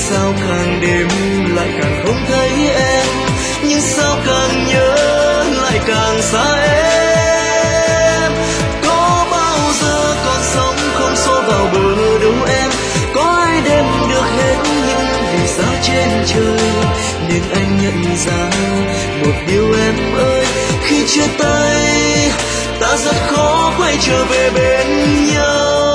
sao càng đêm lại càng không thấy em, nhưng sao càng nhớ lại càng xa em. Có bao giờ còn sống không xô vào bờ đâu em, có ai đếm được hết những vì sao trên trời, nên anh nhận ra một điều em ơi, khi chia tay ta rất khó quay trở về bên nhau.